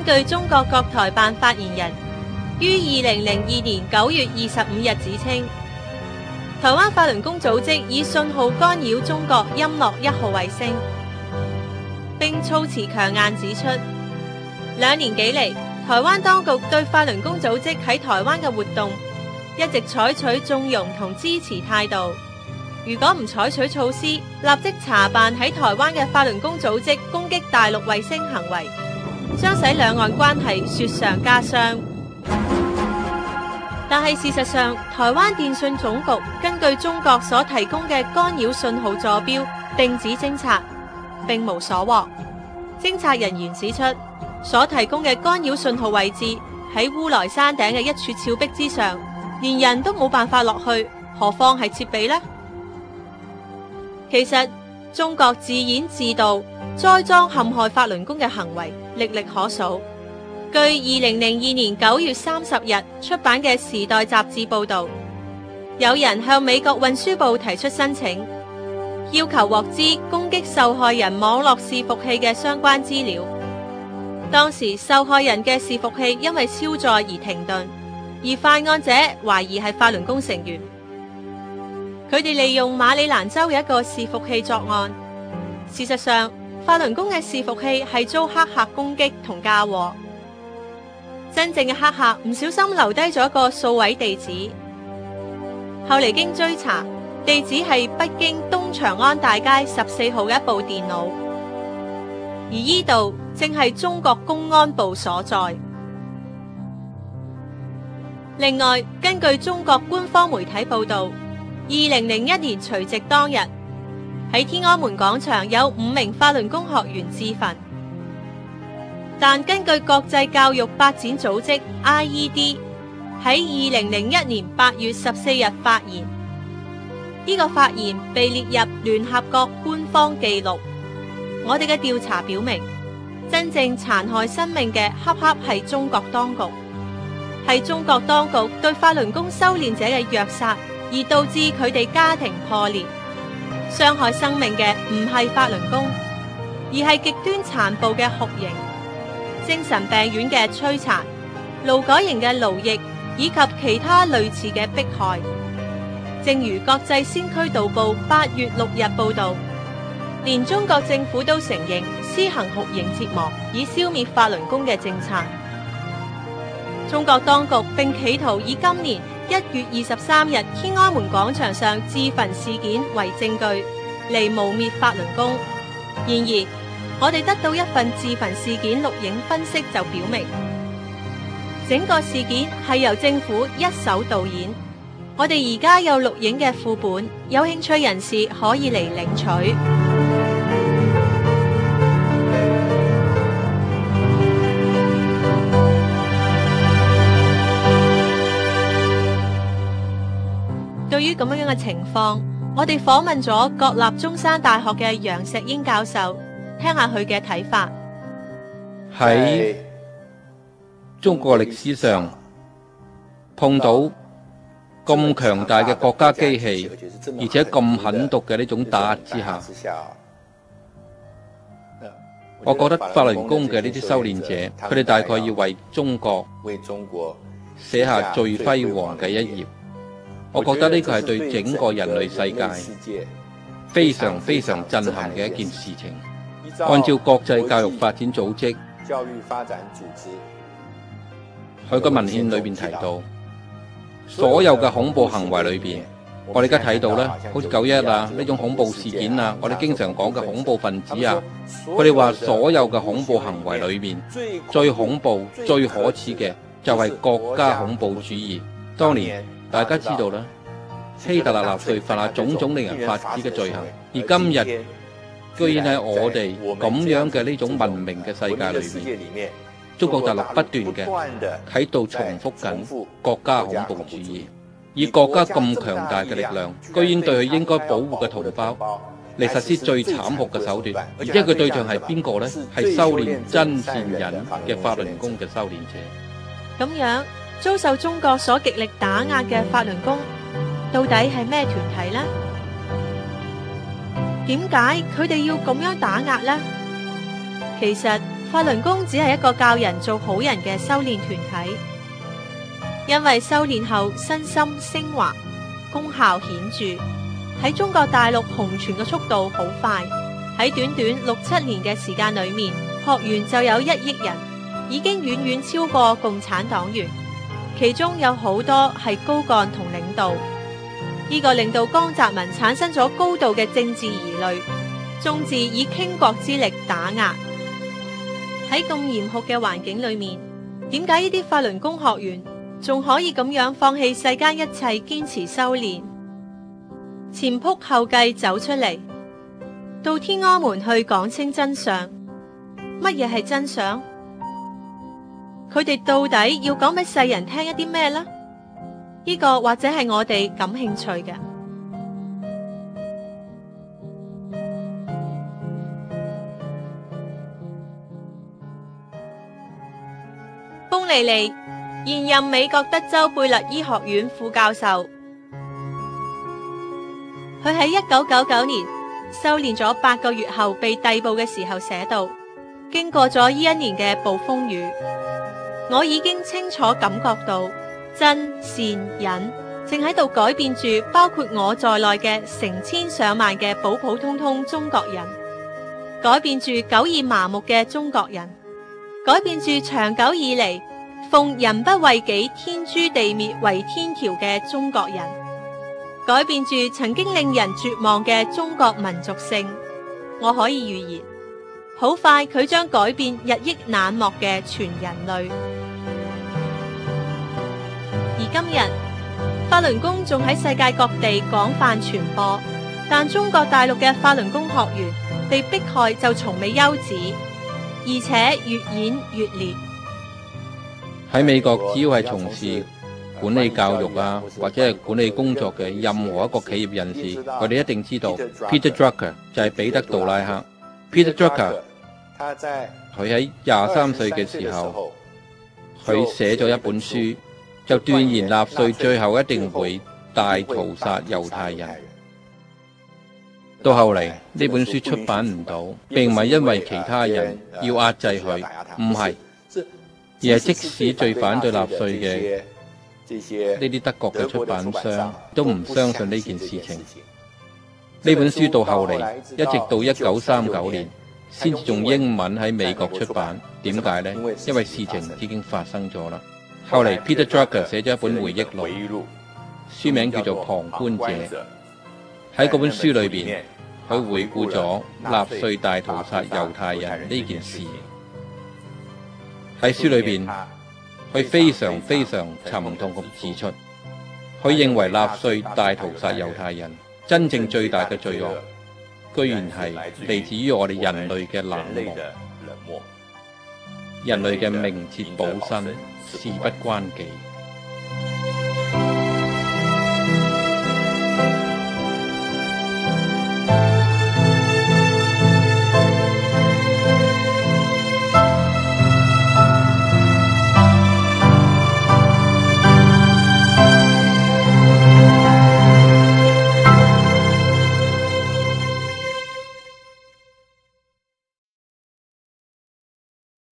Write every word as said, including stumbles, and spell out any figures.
據中國國台辦發言人於二零零二年九月二十五日指稱，台灣法輪功組織以信號干擾中國音樂一號衛星，並措辭強硬指出，兩年幾嚟，台灣當局對法輪功組織喺台灣嘅活動一直採取縱容同支持態度。如果唔採取措施，立即查辦喺台灣嘅法輪功組織攻擊大陸衛星行為，將使兩岸關係雪上加霜。但係事實上，台灣電信總局根據中國所提供嘅干擾信號坐標定址偵察，並無所獲。偵察人員指出，所提供嘅干擾信號位置喺烏來山頂嘅一處峭壁之上，連人都冇辦法落去，何況係設備呢？其實中國自演自導、栽贓陷害法輪功嘅行為歷歷可數。據二零零二年九月三十日出版嘅《時代》雜誌報道，有人向美國運輸部提出申請，要求獲知攻擊受害人網絡伺服器嘅相關資料。當時受害人嘅伺服器因為超載而停頓，而犯案者懷疑係法輪功成員。佢哋利用馬里蘭州嘅一個伺服器作案。事實上，法輪功嘅伺服器係遭黑客攻擊同嫁禍。真正嘅黑客唔小心留低咗一個數位地址，後嚟經追查，地址係北京東長安大街十四號嘅一部電腦，而依度正係中國公安部所在。另外，根據中國官方媒體報道，二零零一年除夕當日，喺天安門廣場有五名法輪功學員自焚。但根據國際教育發展組織 I E D 喺二零零一年八月十四日發言，呢個發言被列入聯合國官方記錄。我哋嘅調查表明，真正殘害生命嘅恰恰係中國當局，係中國當局對法輪功修煉者嘅虐殺，而導致佢哋家庭破裂。傷害生命嘅唔係法輪功，而係極端殘暴嘅酷刑、精神病院嘅摧殘、勞改營嘅勞役以及其他類似嘅迫害。正如國際先驅導報八月六日報道，連中國政府都承認施行酷刑折磨以消滅法輪功嘅政策。中國當局並企圖以今年一月二十三日天安門廣場上自焚事件為證據嚟誣衊法輪功。然而，我哋得到一份自焚事件錄影分析就表明，整個事件係由政府一手導演。我哋而家有錄影嘅副本，有興趣人士可以嚟領取。對於咁樣嘅情況，我哋訪問咗國立中山大學嘅楊石英教授，聽下佢嘅睇法。 喺中國歷史上碰到咁強大嘅國家機器，而且咁狠毒嘅呢種打壓之下，我覺得法輪功嘅呢啲修煉者，佢哋大概要為中國寫下最輝煌嘅一頁。我覺得呢個係對整個人類世界非常非常震撼嘅一件事情。按照國際教育發展組織佢個文獻裏面提到，所有嘅恐怖行為裏邊，我哋而家睇到咧，好似九一啊呢種恐怖事件啊，我哋經常講嘅恐怖分子啊，佢哋話所有嘅恐怖行為裏面，最恐怖、最可恥嘅就係國家恐怖主義。當年大家知道啦，希特勒納粹犯下種種令人髮指嘅罪行，而今日居然喺我哋咁樣嘅呢種文明嘅世界裏面，中國大陸不斷嘅喺度重複緊國家恐怖主義，以國家咁強大嘅力量，居然對佢應該保護嘅同胞嚟實施最慘酷嘅手段，而且佢對象係邊個呢？係修煉真善忍嘅法輪功嘅修煉者。 咁樣遭受中國所極力打壓嘅法輪功，到底係咩團體呢？點解佢哋要咁樣打壓呢？其實法輪功只係一個教人做好人嘅修煉團體，因為修煉後身心升華，功效顯著，喺中國大陸紅傳嘅速度好快，喺短短六七年嘅時間裏面，學員就有一億人，已經遠遠超過共產黨員，其中有好多係高幹同領導，呢、這個令到江澤民產生咗高度嘅政治疑慮，眾志以傾國之力打壓。喺咁嚴酷嘅環境裏面，點解呢啲法輪功學員仲可以咁樣放棄世間一切，堅持修煉，前仆後繼走出嚟，到天安門去講清真相？乜嘢係真相？佢哋到底要講俾世人聽一啲咩呢？呢個或者係我哋感興趣嘅。酆莉莉，現任美國德州貝勒醫學院副教授，佢喺一九九九年修煉咗八個月後被逮捕嘅時候寫道：經過咗呢一年嘅暴風雨，我已經清楚感覺到真善忍正喺度改變住包括我在內嘅成千上萬嘅普普通通中國人，改變住久已麻木嘅中國人，改變住長久以嚟奉人不為己，天誅地滅為天條嘅中國人，改變住曾經令人絕望嘅中國民族性。我可以預言，好快佢將改變日益冷漠嘅全人類。而今日法輪功仲喺世界各地廣泛傳播，但中國大陸嘅法輪功學員被迫害就從未休止，而且越演越烈。 喺美國，只要係從事管理教育啊，或者係管理工作嘅任何一個企業人士，佢哋一定知道 Peter Drucker 就係彼得杜拉克。Peter Drucker 佢喺廿三歲嘅時候，佢寫咗一本書，就斷言納粹最後一定會大屠殺猶太人。到後嚟呢本書出版唔到，並唔係因為其他人要壓制佢，唔係。而係即使最反對納粹嘅呢啲德國嘅出版商都唔相信呢件事情。呢本書到後嚟一直到一九三九年先至用英文喺美國出版。點解呢？因為事情已經發生咗啦。後嚟 Peter Drucker 寫咗一本回憶錄，書名叫做《旁觀者》。喺嗰本書裏邊，佢回顧咗納粹大屠殺猶太人呢件事。喺書裏邊，佢非常非常沉痛咁指出，佢認為納粹大屠殺猶太人真正最大嘅罪惡，居然係嚟自於我哋人類嘅冷漠，人類嘅明哲保身，事不關己。